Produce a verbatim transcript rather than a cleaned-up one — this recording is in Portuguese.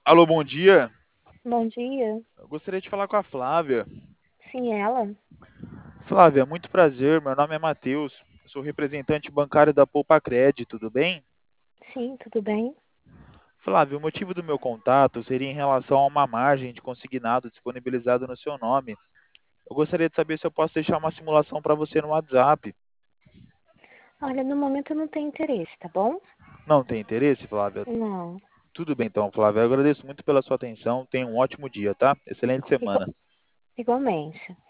Alô, bom dia. Bom dia. Eu gostaria de falar com a Flávia. Sim, ela? Flávia, muito prazer. Meu nome é Matheus. Eu sou representante bancário da Poupa Cred, tudo bem? Sim, tudo bem? Flávia, o motivo do meu contato seria em relação a uma margem de consignado disponibilizado no seu nome. Eu gostaria de saber se eu posso deixar uma simulação para você no WhatsApp. Olha, no momento eu não tenho interesse, tá bom? Não tem interesse, Flávia? Não. Tudo bem então, Flávia. Eu agradeço muito pela sua atenção. Tenha um ótimo dia, tá? Excelente Igual, semana. igualmente.